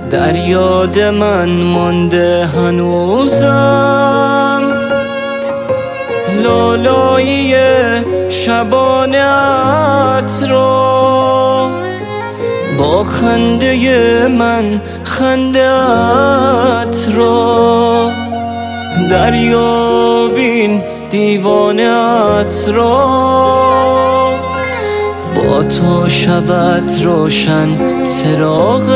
در یاد من مانده هنوزم لالایی شبانت رو، با خنده من خندت رو، دریا بین دیوانت رو، با تو شود روشن چراغ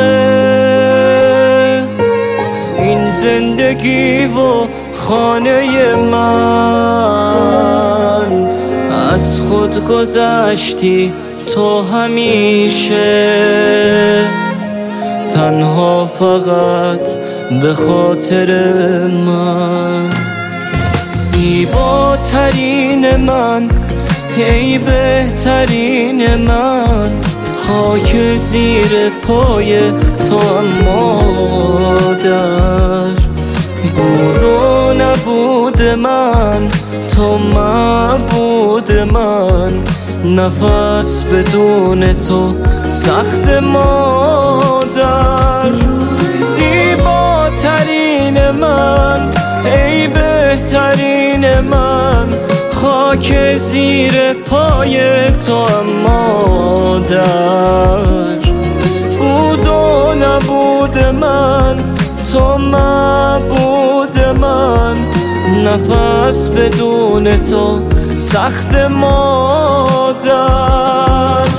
این زندگی و خانه من. از خود گذشتی تو همیشه، تنها فقط به خاطر من. زیباترین من، ای بهترین من، خاک زیر پای تو هم مادر. بود و نبود من، تو معبود من، نفس بدون تو سخت مادر. زیباترین من، ای بهترین من، خاک زیر پای تو هم مادر. بود و نبود من، تو معبود من، نفس بدون تو سخت مادر.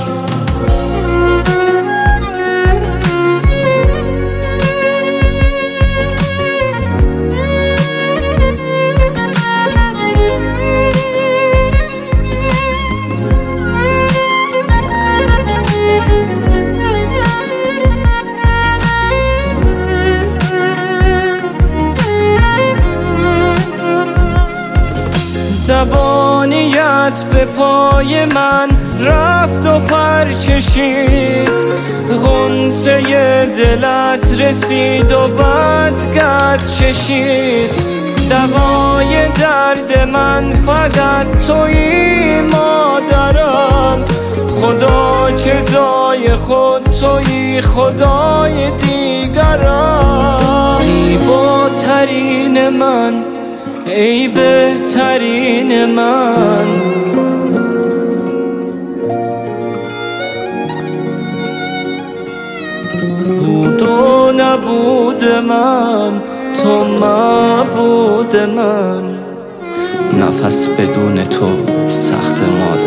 زبانیت به پای من رفت و پرچشید، غنچه دلت رسید و بدگت چشید. دوای درد من فقط تویی مادرم، خدا چه جای خود تویی خدای دیگرم. زیباترین من، ای بهترین من، بود و نبود من، تو معبود من، نفس بدون تو سخت مادر.